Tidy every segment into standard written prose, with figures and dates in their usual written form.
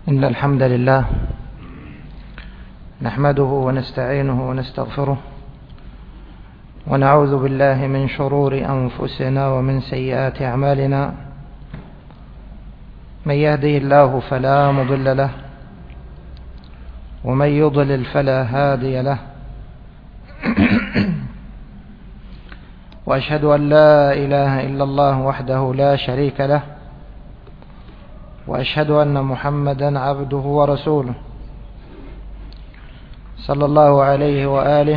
إن الحمد لله نحمده ونستعينه ونستغفره ونعوذ بالله من شرور أنفسنا ومن سيئات أعمالنا. من يهده الله فلا مضل له ومن يضلل فلا هادي له. وأشهد أن لا إله إلا الله وحده لا شريك له، وأشهد أن محمدا عبده ورسوله صلى الله عليه وآله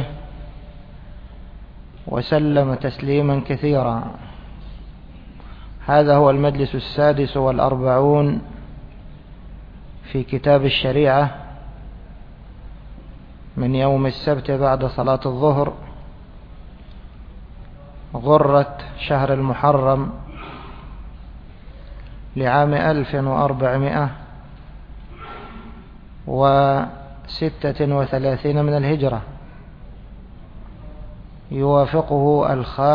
وسلم تسليما كثيرا. هذا هو المجلس 46 في كتاب الشريعة من يوم السبت بعد صلاة الظهر، غرة شهر المحرم لعام 1436 من الهجرة، يوافقه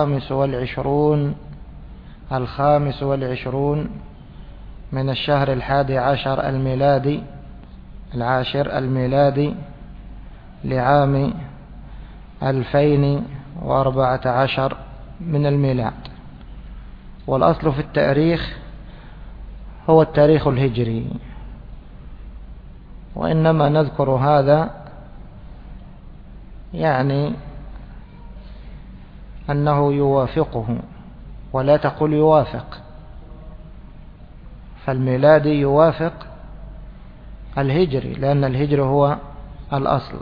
25 من الشهر 11 الميلادي لعام 2014 من الميلاد. والأصل في التاريخ هو التاريخ الهجري، وإنما نذكر هذا يعني أنه يوافقه، ولا تقول يوافق، فالميلادي يوافق الهجري لأن الهجري هو الأصل.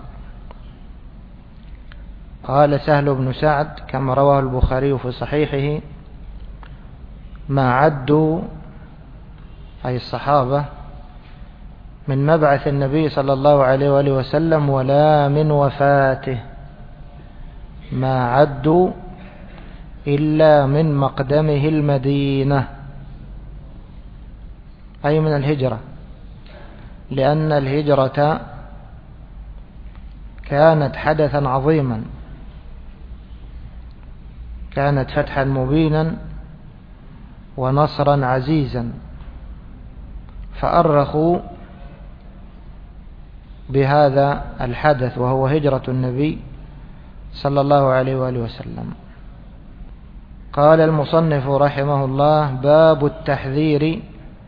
قال سهل بن سعد كما رواه البخاري في صحيحه: ما عدوا أي الصحابة من مبعث النبي صلى الله عليه وآله وسلم ولا من وفاته، ما عدوا إلا من مقدمه المدينة، أي من الهجرة، لأن الهجرة كانت حدثا عظيما، كانت فتحا مبينا ونصرا عزيزا، فأرخوا بهذا الحدث وهو هجرة النبي صلى الله عليه وآله وسلم. قال المصنف رحمه الله: باب التحذير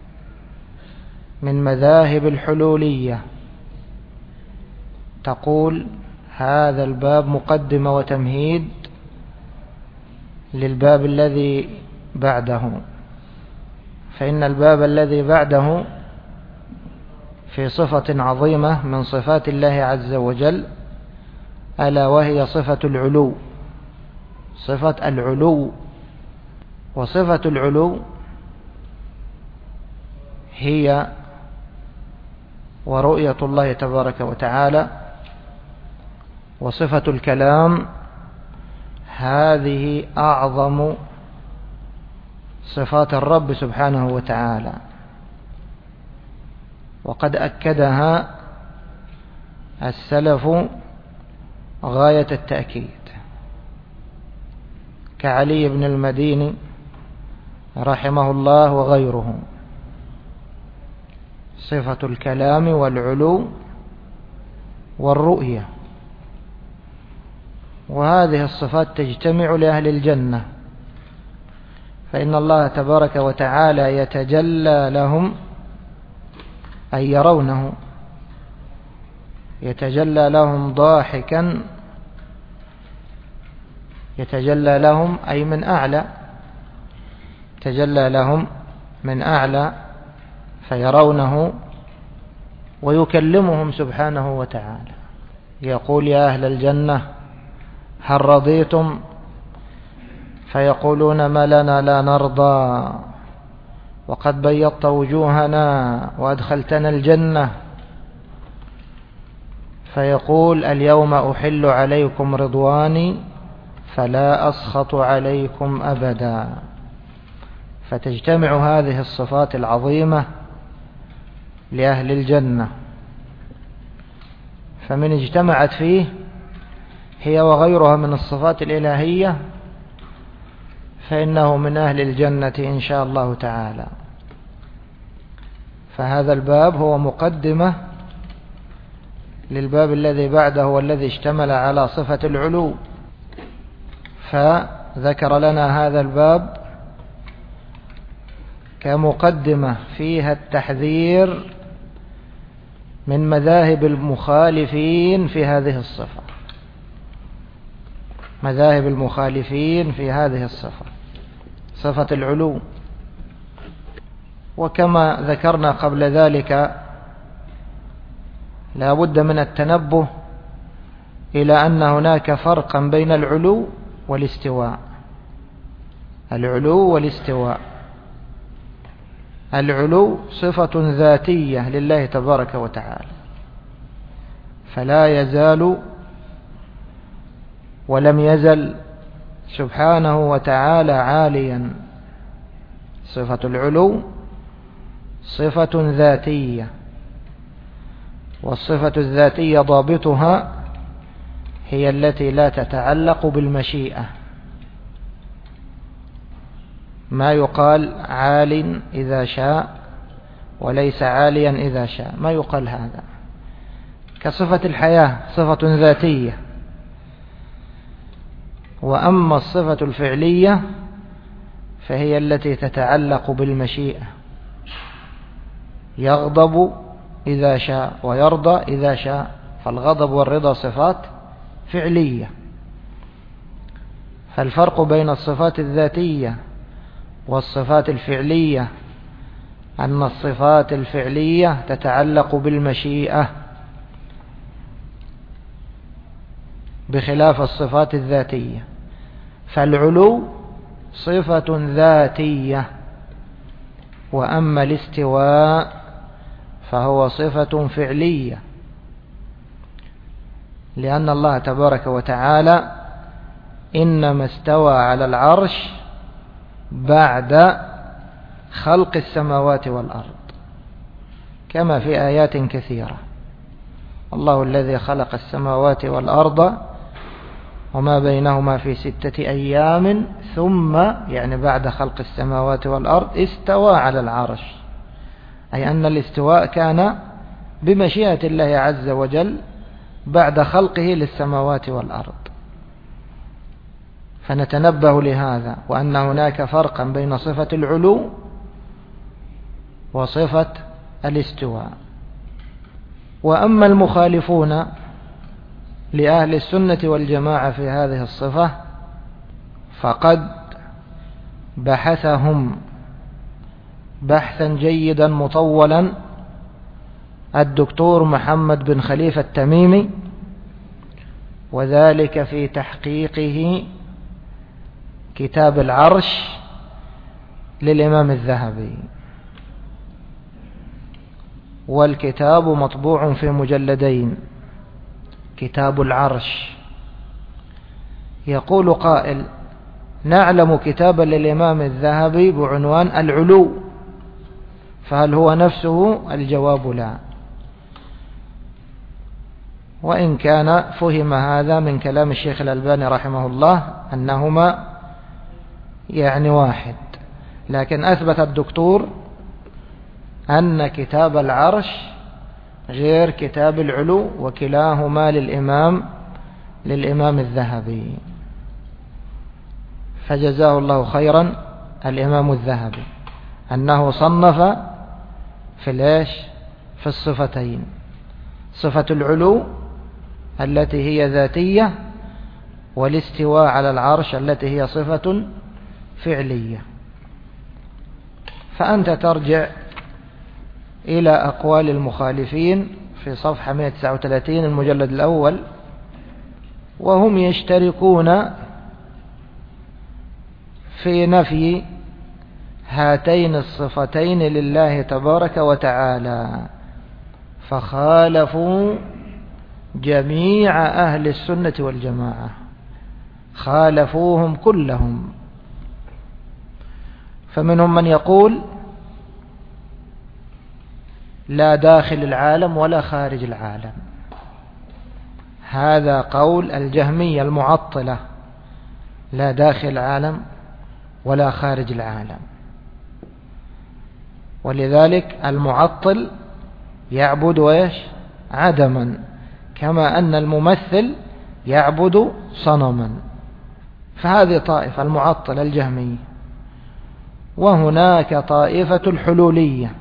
من مذاهب الحلولية. تقول هذا الباب مقدمة وتمهيد للباب الذي بعده، فإن الباب الذي بعده في صفة عظيمة من صفات الله عز وجل، ألا وهي صفة العلو. صفة العلو، وصفة العلو هي ورؤية الله تبارك وتعالى، وصفة الكلام هذه أعظم صفات الرب سبحانه وتعالى، وقد أكدها السلف غاية التأكيد، كعلي بن المديني رحمه الله وغيره. صفة الكلام والعلو والرؤية، وهذه الصفات تجتمع لأهل الجنة، فإن الله تبارك وتعالى يتجلى لهم أي يرونه، يتجلى لهم ضاحكا، يتجلى لهم أي من أعلى، تجلى لهم من أعلى فيرونه، ويكلمهم سبحانه وتعالى، يقول: يا أهل الجنة هل رضيتم؟ فيقولون: ما لنا لا نرضى، وقد بيضت وجوهنا وأدخلتنا الجنة. فيقول: اليوم أحل عليكم رضواني فلا أسخط عليكم أبدا. فتجتمع هذه الصفات العظيمة لأهل الجنة، فمن اجتمعت فيه هي وغيرها من الصفات الإلهية فإنه من أهل الجنة إن شاء الله تعالى. فهذا الباب هو مقدمة للباب الذي بعده والذي اشتمل على صفة العلو، فذكر لنا هذا الباب كمقدمة فيها التحذير من مذاهب المخالفين في هذه الصفة، مذاهب المخالفين في هذه الصفة، صفة العلو. وكما ذكرنا قبل ذلك لا بد من التنبه إلى أن هناك فرقا بين العلو والاستواء. العلو والاستواء، العلو صفة ذاتية لله تبارك وتعالى، فلا يزال ولم يزل سبحانه وتعالى عاليا. صفة العلو صفة ذاتية، والصفة الذاتية ضابطها هي التي لا تتعلق بالمشيئة. ما يقال عال إذا شاء وليس عاليا إذا شاء، ما يقال هذا. كصفة الحياة صفة ذاتية، وأما الصفة الفعلية فهي التي تتعلق بالمشيئة، يغضب إذا شاء ويرضى إذا شاء، فالغضب والرضا صفات فعلية. فالفرق بين الصفات الذاتية والصفات الفعلية أن الصفات الفعلية تتعلق بالمشيئة بخلاف الصفات الذاتية. فالعلو صفة ذاتية، وأما الاستواء فهو صفة فعلية، لأن الله تبارك وتعالى إنما استوى على العرش بعد خلق السماوات والأرض، كما في آيات كثيرة. الله الذي خلق السماوات والأرض وما بينهما في 6 أيام ثم، يعني بعد خلق السماوات والأرض، استوى على العرش، أي أن الاستواء كان بمشيئة الله عز وجل بعد خلقه للسماوات والأرض. فنتنبه لهذا، وأن هناك فرقا بين صفة العلو وصفة الاستواء. وأما المخالفون لأهل السنة والجماعة في هذه الصفة فقد بحثهم بحثا جيدا مطولا الدكتور محمد بن خليفة التميمي، وذلك في تحقيقه كتاب العرش للإمام الذهبي، والكتاب مطبوع في مجلدين، كتاب العرش. يقول قائل: نعلم كتابا للإمام الذهبي بعنوان العلو، فهل هو نفسه؟ الجواب لا، وإن كان فهم هذا من كلام الشيخ الألباني رحمه الله أنهما يعني واحد، لكن أثبت الدكتور أن كتاب العرش غير كتاب العلو، وكلاهما للإمام الذهبي، فجزاه الله خيرا الإمام الذهبي أنه صنف في الصفتين، صفة العلو التي هي ذاتية، والاستواء على العرش التي هي صفة فعلية. فأنت ترجع إلى أقوال المخالفين في صفحة 139 المجلد الأول، وهم يشتركون في نفي هاتين الصفتين لله تبارك وتعالى، فخالفوا جميع أهل السنة والجماعة، خالفوهم كلهم. فمنهم من يقول لا داخل العالم ولا خارج العالم، هذا قول الجهمية المعطلة، لا داخل العالم ولا خارج العالم. ولذلك المعطل يعبد إيش؟ عدما، كما أن الممثل يعبد صنما. فهذه طائفة المعطل الجهمية. وهناك طائفة الحلولية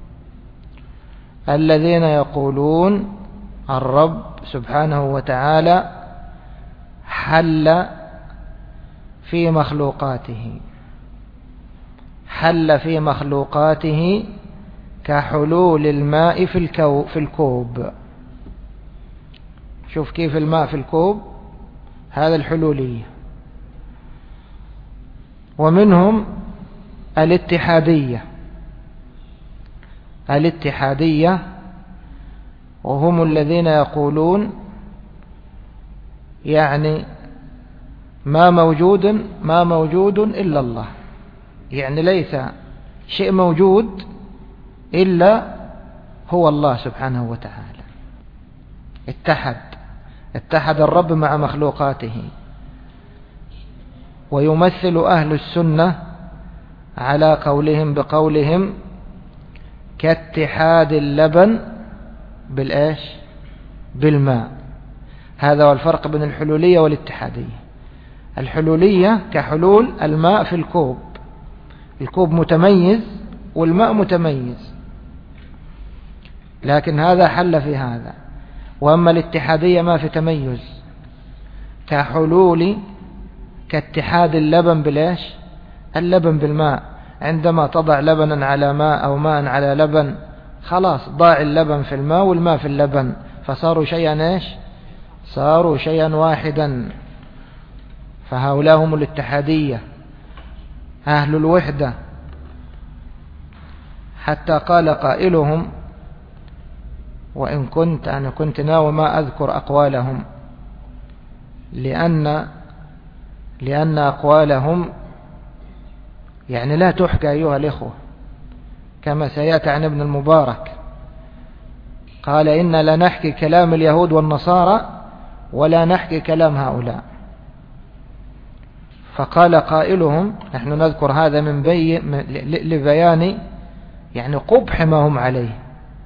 الذين يقولون الرب سبحانه وتعالى حل في مخلوقاته، حل في مخلوقاته كحلول الماء في الكوب. شوف كيف الماء في الكوب، هذا الحلولية. ومنهم الاتحادية وهم الذين يقولون يعني ما موجود إلا الله، يعني ليس شيء موجود إلا هو الله سبحانه وتعالى. اتحد الرب مع مخلوقاته. ويمثل أهل السنة على قولهم بقولهم كاتحاد اللبن بالإيش؟ بالماء. هذا هو الفرق بين الحلولية والاتحادية. الحلولية كحلول الماء في الكوب، الكوب متميز والماء متميز، لكن هذا حل في هذا. وأما الاتحادية ما في تميز، كاتحاد اللبن بالإيش؟ اللبن بالماء. عندما تضع لبنا على ماء أو ماء على لبن، خلاص ضاع اللبن في الماء والماء في اللبن، فصاروا شيئا إيش؟ صاروا شيئا واحدا. فهؤلاء هم الاتحادية أهل الوحدة. حتى قال قائلهم، وإن كنت ناوي ما أذكر أقوالهم، لأن أقوالهم يعني لا تحكى أيها الإخوة، كما سيأتي عن ابن المبارك. قال إن لا نحكي كلام اليهود والنصارى ولا نحكي كلام هؤلاء. فقال قائلهم، نحن نذكر هذا لبيان يعني قبح ما هم عليه.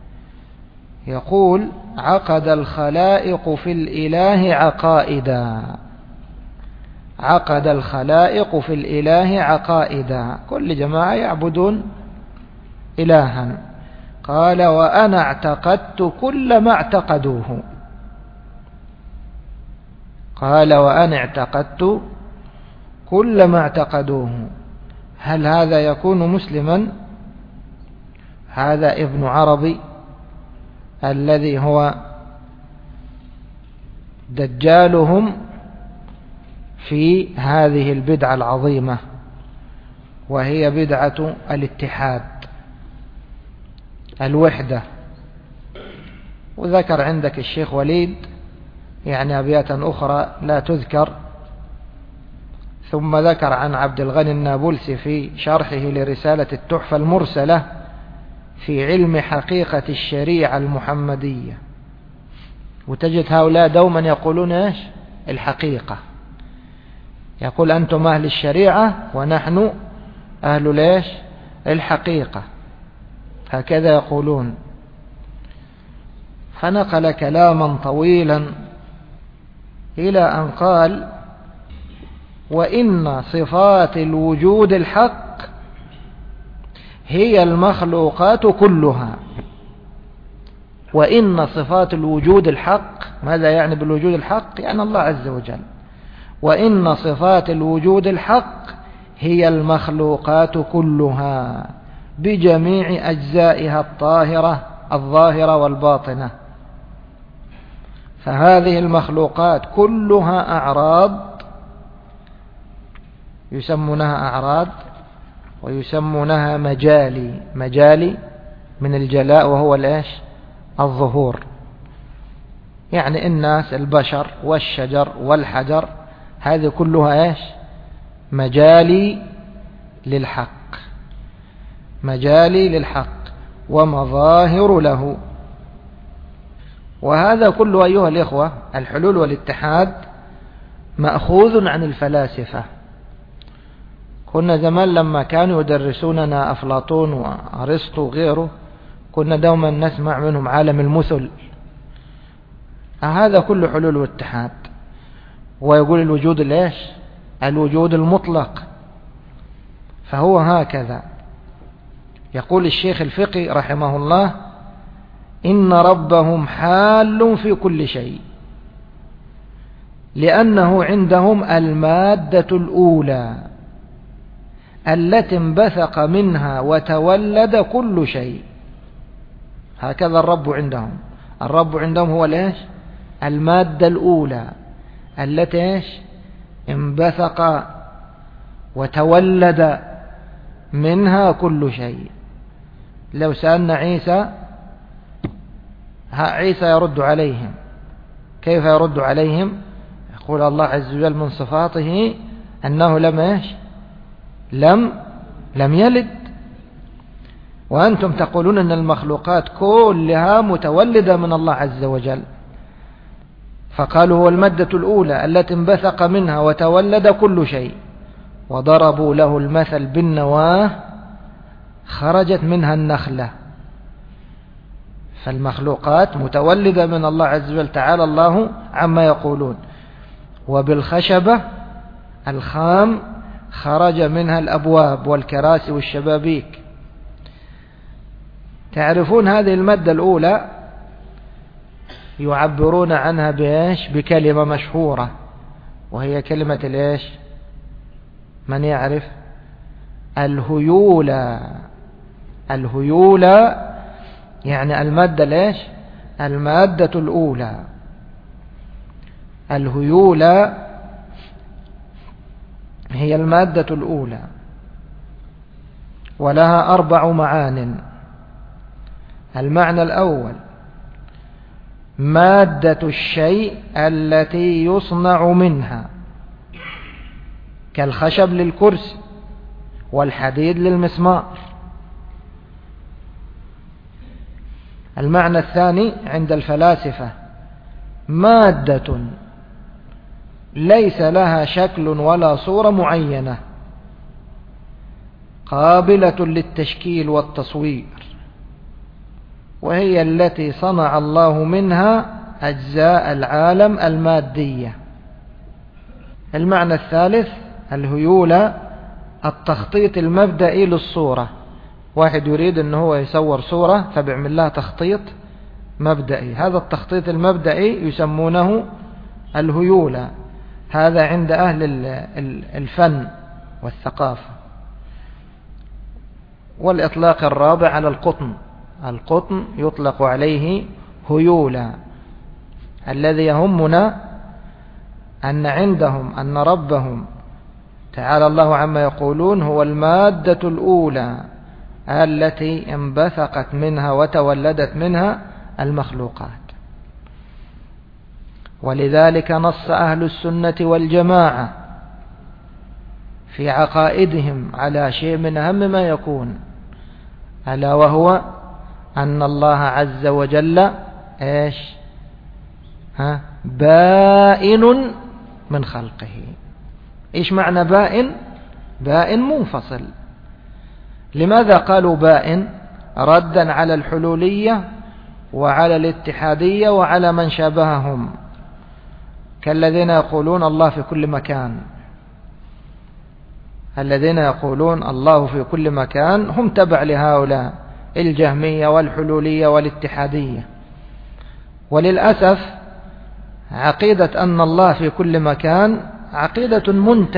يقول عقد الخلائق في الإله عقائدا، عقد الخلائق في الإله عقائدا، كل جماعة يعبدون إلها. قال وأنا اعتقدت كل ما اعتقدوه، قال وأنا اعتقدت كل ما اعتقدوه. هل هذا يكون مسلما؟ هذا ابن عربي الذي هو دجالهم في هذه البدعة العظيمة، وهي بدعة الاتحاد، الوحدة. وذكر عندك الشيخ وليد يعني أبيات أخرى لا تذكر. ثم ذكر عن عبد الغني النابلسي في شرحه لرسالة التحفة المرسلة في علم حقيقة الشريعة المحمدية. وتجد هؤلاء دوما يقولون إيش؟ الحقيقة. يقول أنتم أهل الشريعة ونحن أهل ليش؟ الحقيقة. هكذا يقولون. فنقل كلاما طويلا إلى أن قال وإن صفات الوجود الحق هي المخلوقات كلها. وإن صفات الوجود الحق، ماذا يعني بالوجود الحق؟ يعني الله عز وجل. وإن صفات الوجود الحق هي المخلوقات كلها بجميع أجزائها الظاهرة والباطنة. فهذه المخلوقات كلها أعراض، يسمونها أعراض ويسمونها مجالي من الجلاء، وهو الإيش؟ الظهور. يعني الناس، البشر والشجر والحجر، هذه كلها إيش؟ مجالي للحق ومظاهر له. وهذا كله أيها الإخوة، الحلول والاتحاد، مأخوذ عن الفلاسفة. كنا زمان لما كانوا يدرسوننا أفلاطون وأرسطو وغيره كنا دوما نسمع منهم عالم المثل، هذا كله حلول واتحاد. ويقول الوجود ليش؟ الوجود المطلق. فهو هكذا. يقول الشيخ الفقي رحمه الله: إن ربهم حال في كل شيء، لأنه عندهم المادة الأولى التي انبثق منها وتولد كل شيء. هكذا الرب عندهم. الرب عندهم هو ليش؟ المادة الأولى التي انبثق وتولد منها كل شيء. لو سألنا عيسى يرد عليهم. كيف يرد عليهم؟ يقول الله عز وجل من صفاته أنه لم يلد، وأنتم تقولون أن المخلوقات كلها متولدة من الله عز وجل. فقالوا هو المادة الأولى التي انبثق منها وتولد كل شيء، وضربوا له المثل بالنواة خرجت منها النخلة. فالمخلوقات متولدة من الله عز وجل تعالى الله عما يقولون. وبالخشبة الخام خرج منها الأبواب والكراسي والشبابيك. تعرفون هذه المادة الأولى يعبرون عنها بكلمة مشهورة، وهي كلمة من يعرف؟ الهيولى. الهيولى يعني المادة المادة الأولى. الهيولى هي المادة الأولى، ولها 4 معان. المعنى الأول: مادة الشيء التي يصنع منها، كالخشب للكرسي والحديد للمسمار. المعنى الثاني عند الفلاسفة: مادة ليس لها شكل ولا صورة معينة، قابلة للتشكيل والتصوير، وهي التي صنع الله منها أجزاء العالم المادية. المعنى الثالث: الهيولة التخطيط المبدئي للصورة. واحد يريد أنه هو يصور صورة فبيعمل لها تخطيط مبدئي، هذا التخطيط المبدئي يسمونه الهيولة. هذا عند أهل الفن والثقافة. والإطلاق الرابع على القطن. القطن يطلق عليه هيولة. الذي يهمنا أن عندهم أن ربهم تعالى الله عما يقولون هو المادة الأولى التي انبثقت منها وتولدت منها المخلوقات. ولذلك نص أهل السنة والجماعة في عقائدهم على شيء من أهم ما يكون، ألا وهو أن الله عز وجل بائن من خلقه. إيش معنى بائن؟ بائن منفصل. لماذا قالوا بائن؟ ردا على الحلولية وعلى الاتحادية وعلى من شابههم، كالذين يقولون الله في كل مكان. الذين يقولون الله في كل مكان هم تبع لهؤلاء الجهمية والحلولية والاتحادية. وللأسف عقيدة أن الله في كل مكان عقيدة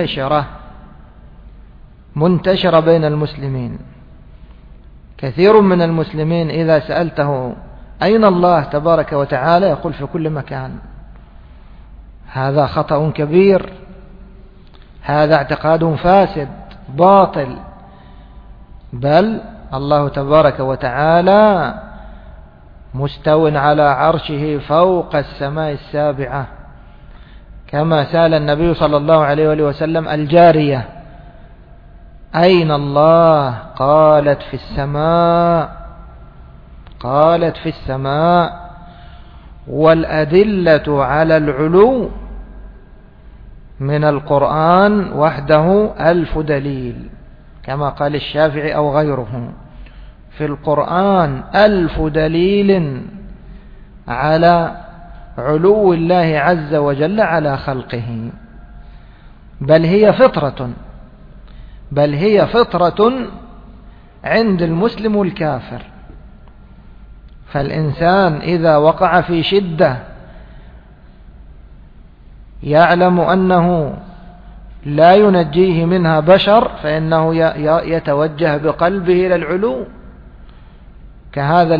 منتشرة بين المسلمين. كثير من المسلمين إذا سألته أين الله تبارك وتعالى يقول في كل مكان. هذا خطأ كبير، هذا اعتقاد فاسد باطل. بل الله تبارك وتعالى مستو على عرشه فوق السماء السابعة، كما سأل النبي صلى الله عليه وآله وسلم الجارية أين الله؟ قالت في السماء. والأدلة على العلو من القرآن وحده 1000 دليل، كما قال الشافعي أو غيره. في القرآن 1000 دليل على علو الله عز وجل على خلقه. بل هي فطرة عند المسلم والكافر. فالإنسان إذا وقع في شدة يعلم أنه لا ينجيه منها بشر، فإنه يتوجه بقلبه إلى العلو، كهذا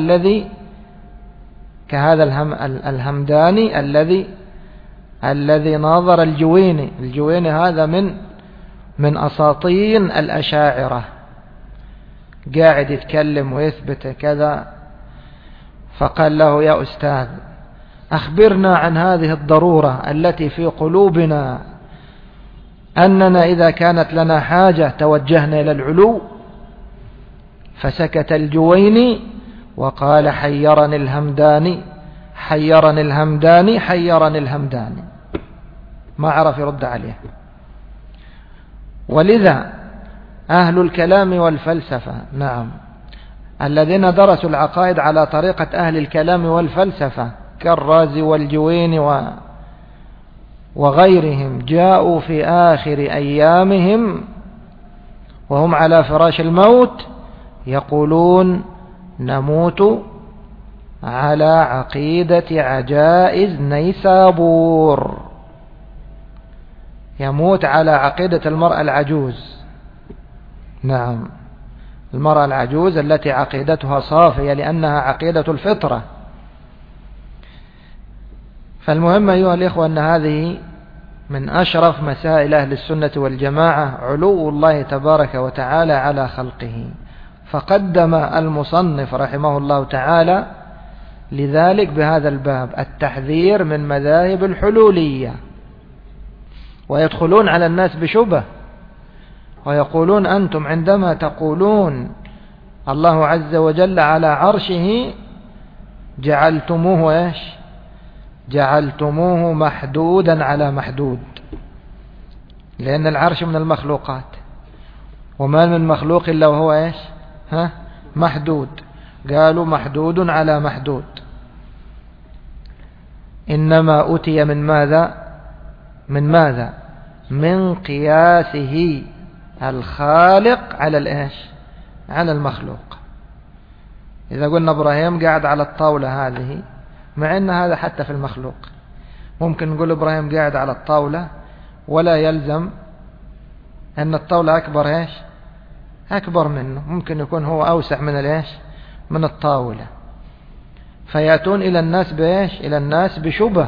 الهمداني الذي ناظر الجويني هذا من أساطين الأشاعرة، قاعد يتكلم ويثبت كذا. فقال له: يا أستاذ، أخبرنا عن هذه الضرورة التي في قلوبنا، أننا إذا كانت لنا حاجة توجهنا إلى العلو. فسكت الجويني وقال: حيرني الهمداني. ما عرف يرد عليه. ولذا أهل الكلام والفلسفة، نعم، الذين درسوا العقائد على طريقة أهل الكلام والفلسفة كالرازي والجويني وغيرهم، جاءوا في آخر أيامهم وهم على فراش الموت يقولون: نموت على عقيدة عجائز نيسابور. يموت على عقيدة المرأة العجوز. نعم، المرأة العجوز التي عقيدتها صافية لأنها عقيدة الفطرة. فالمهم أيها الإخوة أن هذه من أشرف مسائل أهل السنة والجماعة، علو الله تبارك وتعالى على خلقه. فقدم المصنف رحمه الله تعالى لذلك بهذا الباب التحذير من مذاهب الحلولية، ويدخلون على الناس بشبه ويقولون: أنتم عندما تقولون الله عز وجل على عرشه جعلتموه جعلتموه محدودا على محدود، لأن العرش من المخلوقات، وما من مخلوق إلا وهو محدود. قالوا: محدود على محدود. إنما أتي من ماذا؟ من قياسه الخالق على المخلوق. إذا قلنا إبراهيم قاعد على الطاولة هذه، مع أن هذا حتى في المخلوق ممكن نقول إبراهيم قاعد على الطاولة، ولا يلزم أن الطاولة أكبر منه، ممكن يكون هو أوسع من الطاولة. فيأتون إلى الناس بشبه،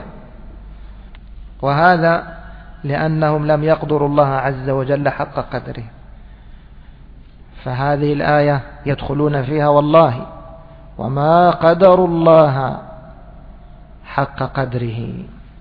وهذا لأنهم لم يقدروا الله عز وجل حق قدره. فهذه الآية يدخلون فيها والله وما قدروا الله حق قدره.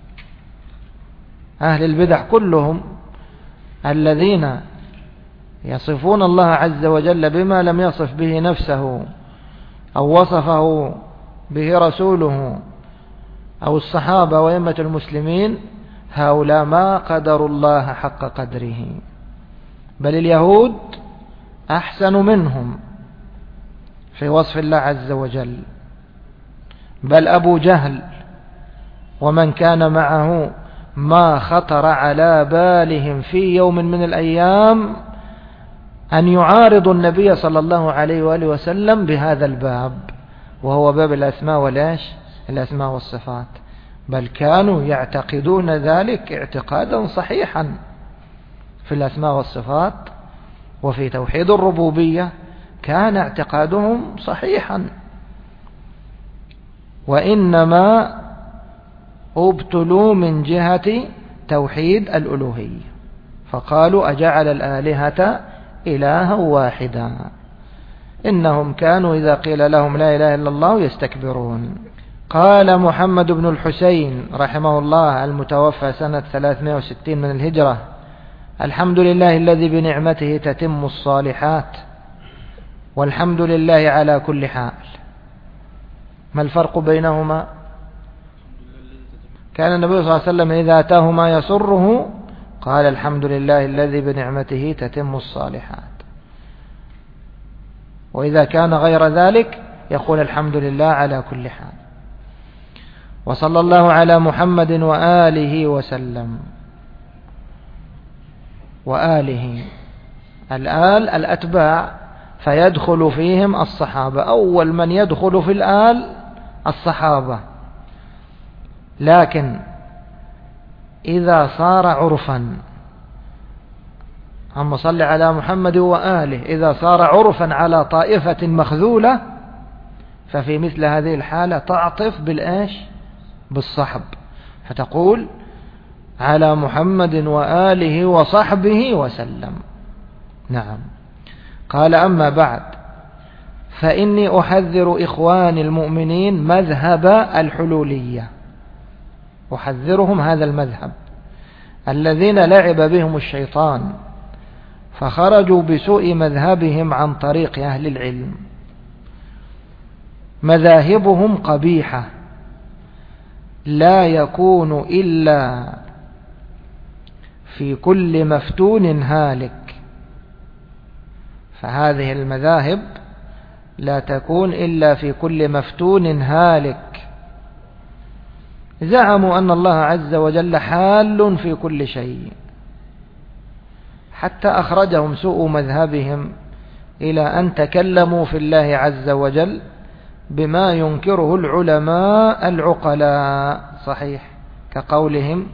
أهل البدع كلهم الذين يصفون الله عز وجل بما لم يصف به نفسه أو وصفه به رسوله أو الصحابة وأئمة المسلمين، هؤلاء ما قدروا الله حق قدره، بل اليهود أحسن منهم في وصف الله عز وجل. بل أبو جهل ومن كان معه ما خطر على بالهم في يوم من الأيام أن يعارض النبي صلى الله عليه وآله وسلم بهذا الباب، وهو باب الأسماء والصفات. بل كانوا يعتقدون ذلك اعتقادا صحيحا في الأسماء والصفات، وفي توحيد الربوبية كان اعتقادهم صحيحا، وإنما ابتلوا من جهة توحيد الألوهية، فقالوا: أجعل الآلهة إلها واحدا. إنهم كانوا إذا قيل لهم لا إله إلا الله يستكبرون. قال محمد بن الحسين رحمه الله المتوفى سنة 360 من الهجرة: الحمد لله الذي بنعمته تتم الصالحات، والحمد لله على كل حال. ما الفرق بينهما؟ كان النبي صلى الله عليه وسلم إذا أتاه ما يسره قال الحمد لله الذي بنعمته تتم الصالحات. وإذا كان غير ذلك يقول الحمد لله على كل حال. وصلى الله على محمد وآله وسلم. وآله، الآل الأتباع، فيدخل فيهم الصحابة. أول من يدخل في الآل الصحابة، لكن إذا صار عرفا، هم صل على محمد وآله، إذا صار عرفا على طائفة مخذولة، ففي مثل هذه الحالة تعطف بالإيش؟ بالصحب، فتقول على محمد وآله وصحبه وسلم. نعم. قال أما بعد، فإني أحذر إخواني المؤمنين مذهب الحلولية، أحذرهم هذا المذهب الذين لعب بهم الشيطان فخرجوا بسوء مذهبهم عن طريق أهل العلم. مذاهبهم قبيحة لا يكون إلا في كل مفتون هالك، فهذه المذاهب لا تكون إلا في كل مفتون هالك. زعموا أن الله عز وجل حال في كل شيء، حتى أخرجهم سوء مذهبهم إلى أن تكلموا في الله عز وجل بما ينكره العلماء العقلاء. صحيح، كقولهم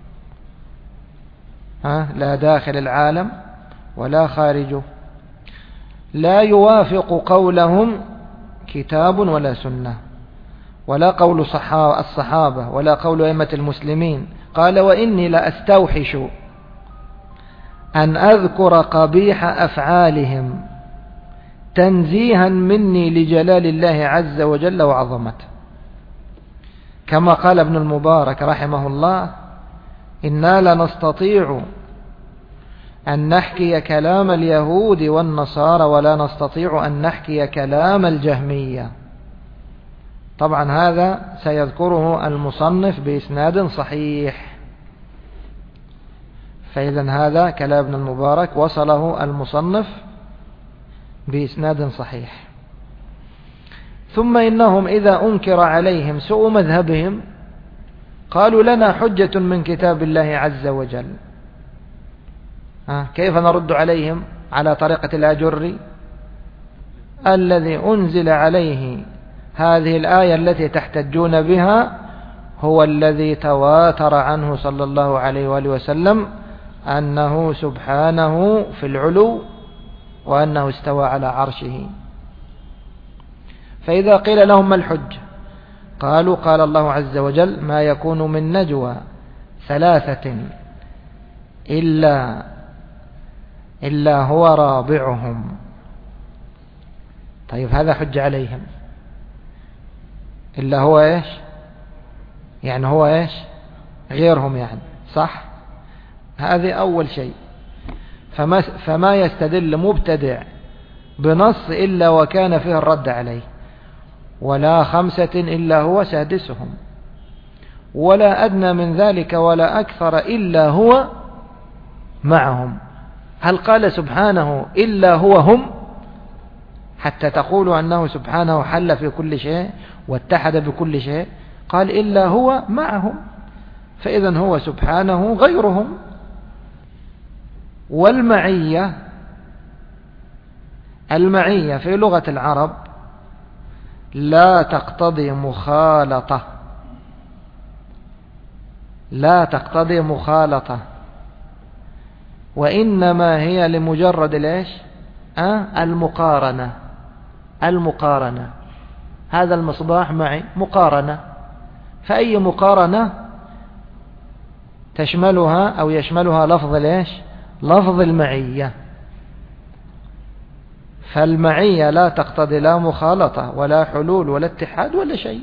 لا داخل العالم ولا خارجه، لا يوافق قولهم كتاب ولا سنة، ولا قول الصحابة، ولا قول أئمة المسلمين. قال وإني لأستوحش أن أذكر قبيح أفعالهم تنزيها مني لجلال الله عز وجل وعظمته. كما قال ابن المبارك رحمه الله: إنا لنستطيع أن نحكي كلام اليهود والنصارى ولا نستطيع أن نحكي كلام الجهمية. طبعا هذا سيذكره المصنف بإسناد صحيح، فإذا هذا كلام ابن المبارك وصله المصنف بإسناد صحيح. ثم إنهم إذا أنكر عليهم سوء مذهبهم قالوا لنا حجة من كتاب الله عز وجل. كيف نرد عليهم؟ على طريقة الآجري الذي أنزل عليه هذه الآية التي تحتجون بها هو الذي تواتر عنه صلى الله عليه وآله وسلم أنه سبحانه في العلو وأنه استوى على عرشه. فإذا قيل لهم ما الحجة؟ قالوا قال الله عز وجل: ما يكون من نجوى ثلاثة إلا هو رابعهم. طيب هذا حجة عليهم. إلا هو إيش؟ يعني هو إيش؟ غيرهم يعني، صح؟ هذه أول شيء. فما يستدل مبتدع بنص إلا وكان فيه الرد عليه، ولا خمسة إلا هو سادسهم، ولا أدنى من ذلك ولا أكثر إلا هو معهم. هل قال سبحانه إلا هو هم حتى تقولوا أنه سبحانه حل في كل شيء واتحد بكل شيء؟ قال إلا هو معهم، فإذا هو سبحانه غيرهم. والمعية، المعية في لغة العرب لا تقتضي مخالطة، لا تقتضي مخالطة، وإنما هي لمجرد ليش؟ المقارنة. المقارنة، هذا المصباح معي مقارنة، فأي مقارنة تشملها أو يشملها لفظ ليش؟ لفظ المعية. فالمعية لا تقتضي لا مخالطة ولا حلول ولا اتحاد ولا شيء،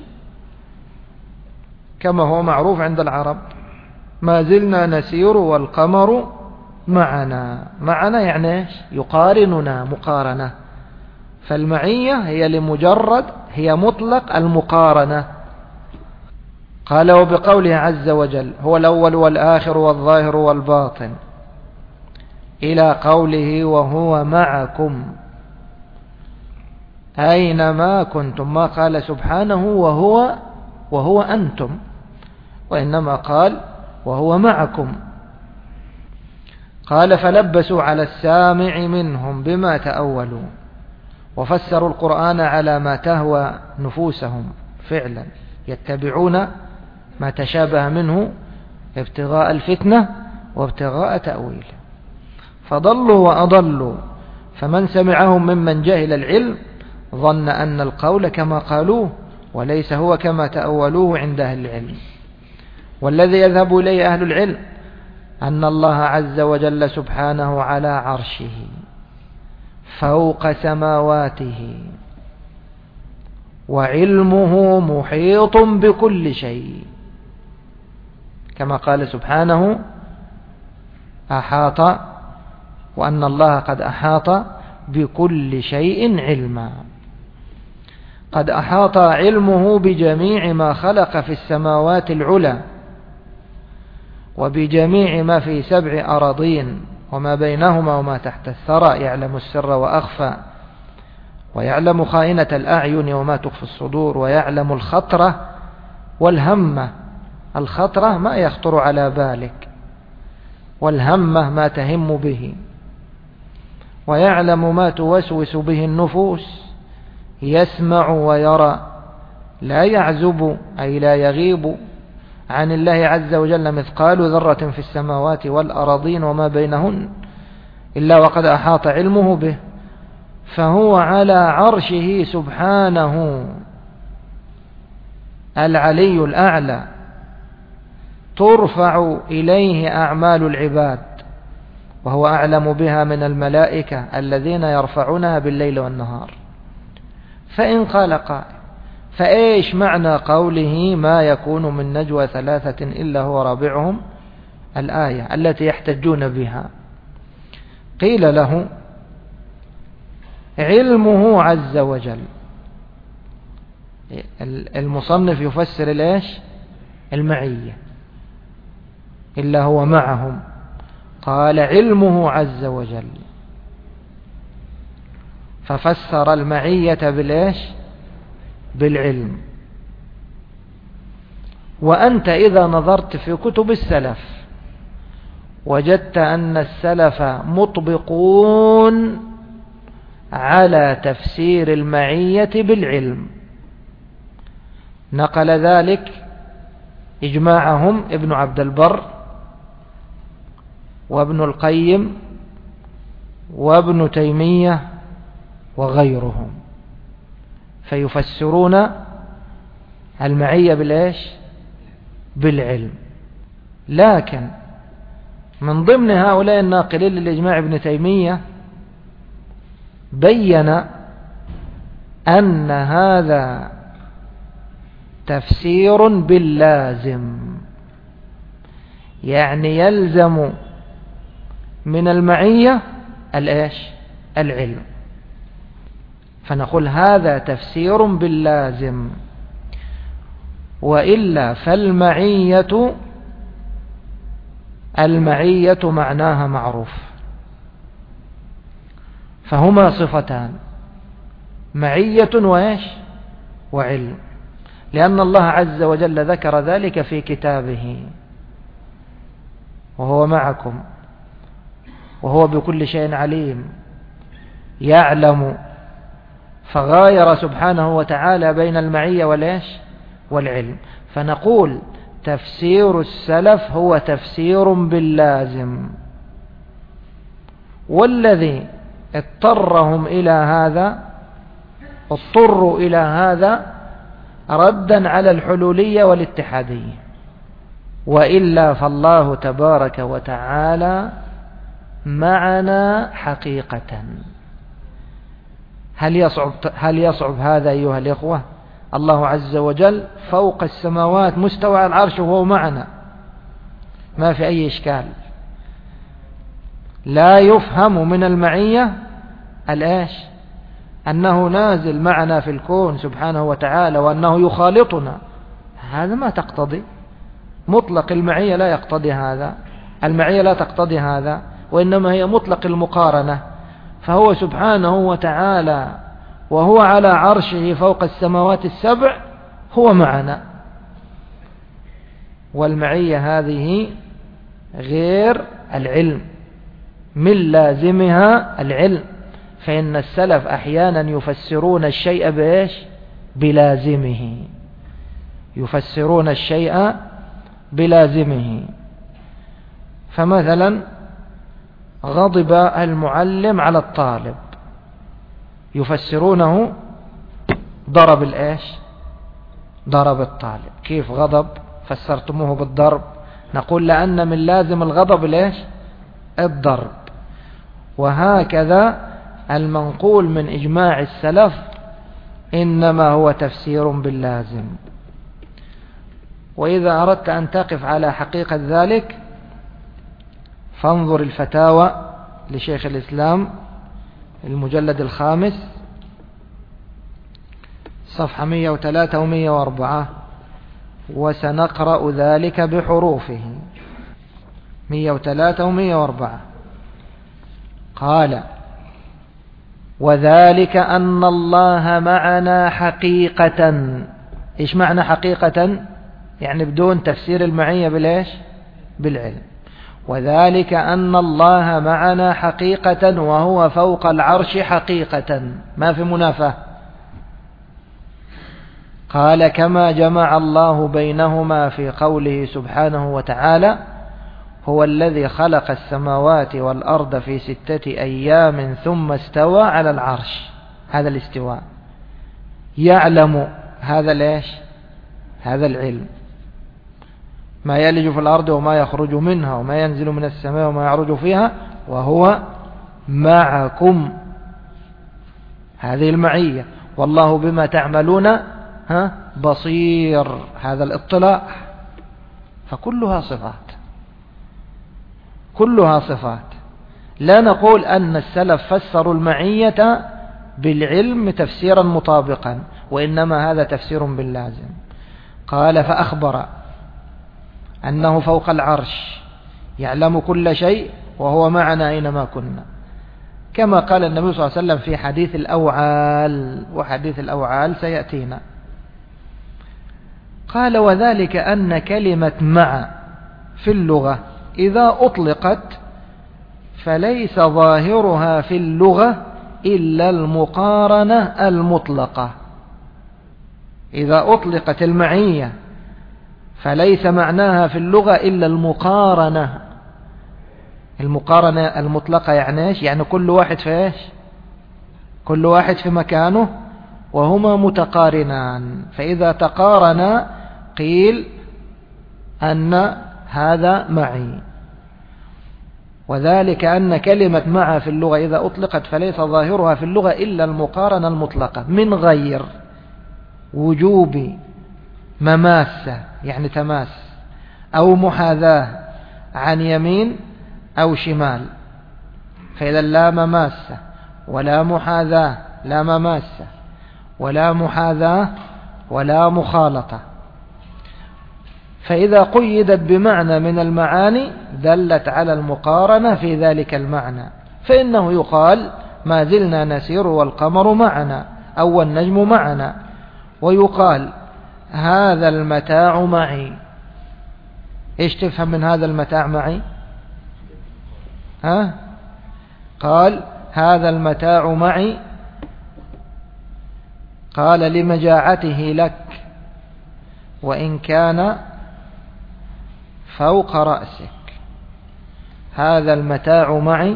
كما هو معروف عند العرب: ما زلنا نسير والقمر معنا. معنا يعني ايش؟ يقارننا مقارنة. فالمعية هي لمجرد، هي مطلق المقارنة. قال وبقوله عز وجل هو الأول والآخر والظاهر والباطن إلى قوله وهو معكم أينما كنتم، ما قال سبحانه وهو أنتم، وإنما قال وهو معكم. قال فلبسوا على السامع منهم بما تأولوا، وفسروا القرآن على ما تهوى نفوسهم فعلا، يتبعون ما تشابه منه ابتغاء الفتنة وابتغاء تأويله، فضلوا وأضلوا. فمن سمعهم ممن جهل العلم ظن أن القول كما قالوه وليس هو كما تأولوه عند أهل العلم. والذي يذهب إليه أهل العلم أن الله عز وجل سبحانه على عرشه فوق سماواته، وعلمه محيط بكل شيء، كما قال سبحانه أحاط، وأن الله قد أحاط بكل شيء علما. قد أحاط علمه بجميع ما خلق في السماوات العلى، وبجميع ما في 7 أراضين وما بينهما وما تحت الثرى، يعلم السر وأخفى، ويعلم خائنة الأعين وما تخفي الصدور، ويعلم الخطرة والهمة. الخطرة ما يخطر على بالك، والهمة ما تهم به، ويعلم ما توسوس به النفوس، يسمع ويرى، لا يعزب أي لا يغيب عن الله عز وجل مثقال ذرة في السماوات والأراضين وما بينهن إلا وقد أحاط علمه به. فهو على عرشه سبحانه العلي الأعلى، ترفع إليه أعمال العباد، وهو أعلم بها من الملائكة الذين يرفعونها بالليل والنهار. فإن قال قائل فإيش معنى قوله ما يكون من نجوى 3 إلا هو رابعهم، الآية التي يحتجون بها؟ قيل له علمه عز وجل. المصنف يفسر ليش المعية إلا هو معهم، قال علمه عز وجل، ففسر المعية بالإيش؟ بالعلم. وأنت إذا نظرت في كتب السلف وجدت أن السلف مطبقون على تفسير المعية بالعلم. نقل ذلك إجماعهم ابن عبد البر وابن القيم وابن تيمية وغيرهم، فيفسرون المعية بالإيش؟ بالعلم. لكن من ضمن هؤلاء الناقلين للإجماع ابن تيمية بين أن هذا تفسير باللازم، يعني يلزم من المعية الإيش؟ العلم. فنقول هذا تفسير باللازم، وإلا فالمعية معناها معروف، فهما صفتان، معية وإيش؟ وعلم، لأن الله عز وجل ذكر ذلك في كتابه، وهو معكم وهو بكل شيء عليم يعلم، فغاير سبحانه وتعالى بين المعية والإيش؟ والعلم. فنقول تفسير السلف هو تفسير باللازم، والذي اضطروا إلى هذا ردا على الحلولية والاتحادية، وإلا فالله تبارك وتعالى معنا حقيقة. هل يصعب هذا أيها الإخوة؟ الله عز وجل فوق السماوات مستوى على العرش وهو معنا، ما في أي إشكال. لا يفهم من المعية الإيش؟ أنه نازل معنا في الكون سبحانه وتعالى، وأنه يخالطنا، هذا ما تقتضي، مطلق المعية لا يقتضي هذا، المعية لا تقتضي هذا، وإنما هي مطلق المقارنة. فهو سبحانه وتعالى وهو على عرشه فوق السماوات السبع هو معنا، والمعية هذه غير العلم، من لازمها العلم. فإن السلف أحيانا يفسرون الشيء بإيش؟ بلازمه، يفسرون الشيء بلازمه. فمثلا غضب المعلم على الطالب، يفسرونه ضرب الإيش؟ ضرب الطالب. كيف غضب فسرتموه بالضرب؟ نقول لأن من لازم الغضب الإيش؟ الضرب. وهكذا المنقول من إجماع السلف إنما هو تفسير باللازم. وإذا أردت أن تقف على حقيقة ذلك فانظر الفتاوى لشيخ الإسلام المجلد 5 صفحة 103 و104، وسنقرأ ذلك بحروفه. 103 و104 قال: وذلك أن الله معنا حقيقة. إيش معنى حقيقة؟ يعني بدون تفسير المعية بالإيش؟ بالعلم. وذلك أن الله معنا حقيقة وهو فوق العرش حقيقة، ما في منافاة. قال: كما جمع الله بينهما في قوله سبحانه وتعالى: هو الذي خلق السماوات والأرض في 6 أيام ثم استوى على العرش. هذا الاستواء. يعلم هذا ليش؟ هذا العلم، ما يلج في الأرض وما يخرج منها وما ينزل من السماء وما يعرج فيها وهو معكم. هذه المعية. والله بما تعملون بصير، هذا الاطلاع. فكلها صفات، كلها صفات. لا نقول أن السلف فسروا المعية بالعلم تفسيرا مطابقا، وإنما هذا تفسير باللازم. قال: فأخبر أنه فوق العرش يعلم كل شيء وهو معنا أينما كنا، كما قال النبي صلى الله عليه وسلم في حديث الأوعال، وحديث الأوعال سيأتينا. قال: وذلك أن كلمة مع في اللغة إذا أطلقت فليس ظاهرها في اللغة إلا المقارنة المطلقة. إذا أطلقت المعية فليس معناها في اللغة إلا المقارنة. المقارنة المطلقة يعني إيش؟ يعني كل واحد في إيش؟ كل واحد في مكانه وهما متقارنان. فإذا تقارنا قيل أن هذا معي. وذلك أن كلمة مع في اللغة إذا أطلقت فليس ظاهرها في اللغة إلا المقارنة المطلقة، من غير وجوب مماسة يعني تماس، أو محاذاة عن يمين أو شمال. فإذا لا مماسة ولا محاذاة، لا مماسة ولا محاذاة ولا مخالطة، فإذا قيدت بمعنى من المعاني دلت على المقارنة في ذلك المعنى. فإنه يقال: ما زلنا نسير والقمر معنا، أو النجم معنا. ويقال: هذا المتاع معي. إيش تفهم من هذا المتاع معي؟ قال: هذا المتاع معي. قال: لمجاعته لك وإن كان فوق رأسك. هذا المتاع معي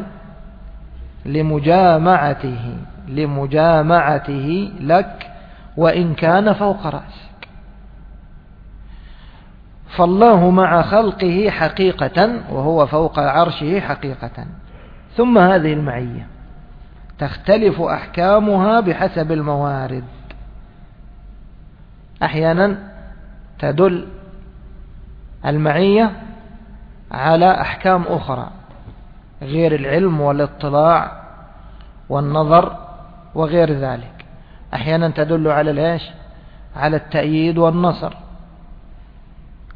لمجامعته لك وإن كان فوق رأسك. فالله مع خلقه حقيقة وهو فوق عرشه حقيقة. ثم هذه المعية تختلف أحكامها بحسب الموارد. أحيانا تدل المعية على أحكام أخرى غير العلم والاطلاع والنظر وغير ذلك. أحيانا تدل على الإيش؟ على التأييد والنصر.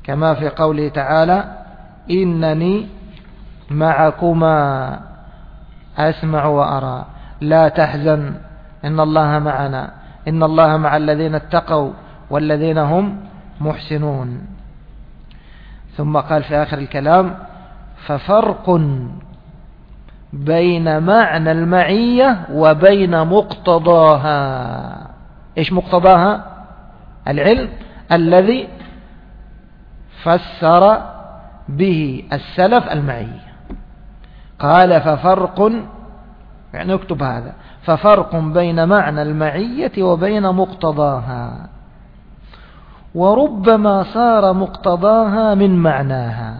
كما في قوله تعالى إنني معكما أسمع وأرى لا تحزن إن الله معنا إن الله مع الذين اتقوا والذين هم محسنون. ثم قال في آخر الكلام ففرق بين معنى المعية وبين مقتضاها. إيش مقتضاها؟ العلم الذي فسر به السلف المعية. قال ففرق، يعني اكتب هذا، ففرق بين معنى المعية وبين مقتضاها، وربما صار مقتضاها من معناها.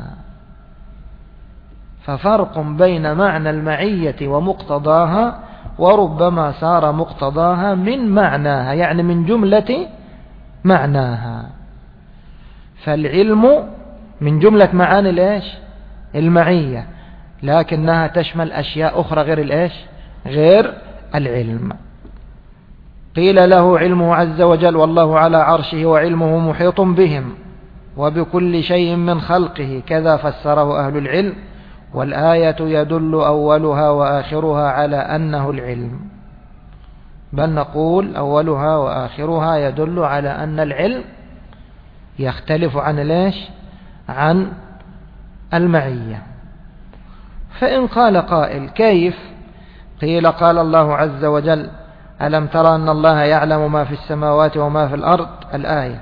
ففرق بين معنى المعية ومقتضاها، وربما صار مقتضاها من معناها، يعني من جملة معناها. فالعلم من جملة معاني الإيش؟ المعية، لكنها تشمل أشياء أخرى غير الإيش؟ غير العلم. قيل له علمه عز وجل والله على عرشه وعلمه محيط بهم وبكل شيء من خلقه، كذا فسره أهل العلم، والآية يدل أولها وآخرها على أنه العلم، بل نقول أولها وآخرها يدل على أن العلم يختلف عن الإيش؟ عن المعية. فإن قال قائل كيف؟ قيل قال الله عز وجل ألم ترى أن الله يعلم ما في السماوات وما في الأرض، الآية.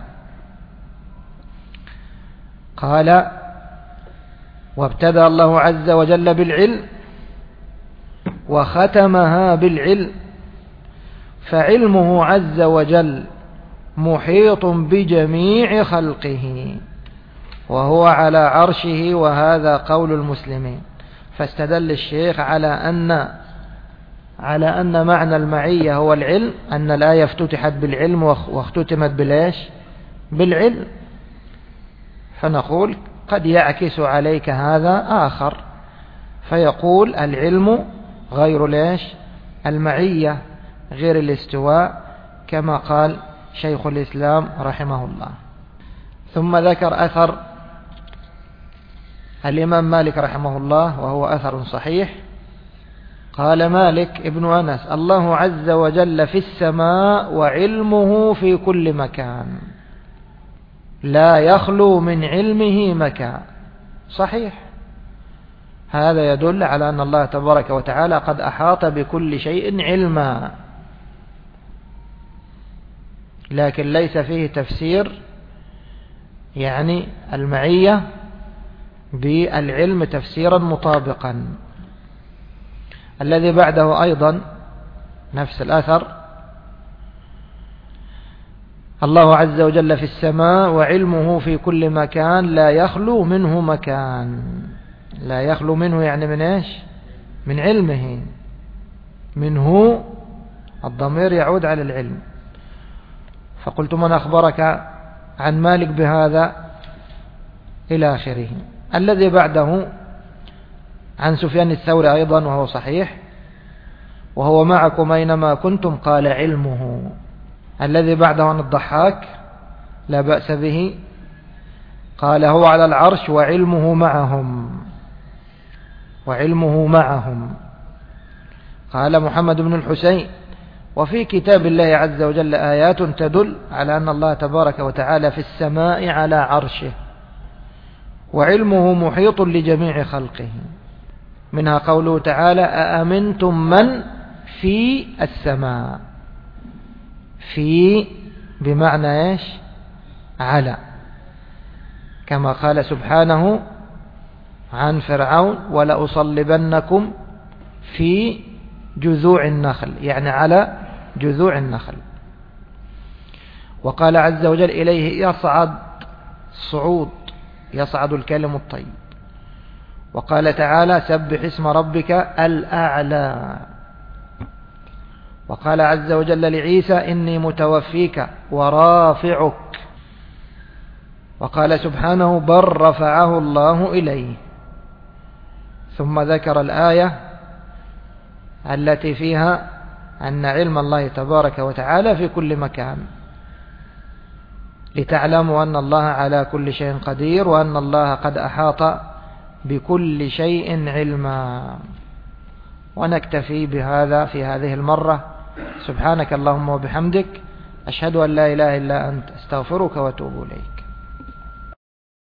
قال وابتدأ الله عز وجل بالعلم وختمها بالعلم، فعلمه عز وجل محيط بجميع خلقه وهو على عرشه، وهذا قول المسلمين. فاستدل الشيخ على أن معنى المعية هو العلم، أن الآية افتتحت بالعلم واختتمت بالإيش؟ بالعلم. فنقول قد يعكس عليك هذا آخر، فيقول العلم غير الإيش؟ المعية، غير الاستواء، كما قال شيخ الإسلام رحمه الله. ثم ذكر أثر الإمام مالك رحمه الله، وهو أثر صحيح. قال مالك ابن أنس الله عز وجل في السماء وعلمه في كل مكان، لا يخلو من علمه مكان. صحيح، هذا يدل على أن الله تبارك وتعالى قد أحاط بكل شيء علما، لكن ليس فيه تفسير يعني المعية بالعلم تفسيرا مطابقا. الذي بعده أيضا نفس الأثر الله عز وجل في السماء وعلمه في كل مكان لا يخلو منه مكان. لا يخلو منه يعني من إيش؟ من علمه. منه الضمير يعود على العلم. فقلت من أخبرك عن مالك بهذا إلى آخره. الذي بعده عن سفيان الثوري أيضا وهو صحيح، وهو معكم أينما كنتم قال علمه. الذي بعده عن الضحاك لا بأس به، قال هو على العرش وعلمه معهم. وعلمه معهم. قال محمد بن الحسين وفي كتاب الله عز وجل آيات تدل على أن الله تبارك وتعالى في السماء على عرشه، وعلمه محيط لجميع خلقه. منها قوله تعالى أأمنتم من في السماء. في بمعنى إيش؟ على، كما قال سبحانه عن فرعون ولأصلبنكم في جذوع النخل، يعني على جذوع النخل. وقال عز وجل إليه يصعد صعود، يصعد الكلم الطيب. وقال تعالى سبح اسم ربك الأعلى. وقال عز وجل لعيسى إني متوفيك ورافعك. وقال سبحانه بل رفعه الله إليه. ثم ذكر الآية التي فيها أن علم الله تبارك وتعالى في كل مكان، لتعلموا أن الله على كل شيء قدير، وأن الله قد أحاط بكل شيء علما. ونكتفي بهذا في هذه المرة. سبحانك اللهم وبحمدك، أشهد أن لا إله إلا أنت، أستغفرك وأتوب إليك.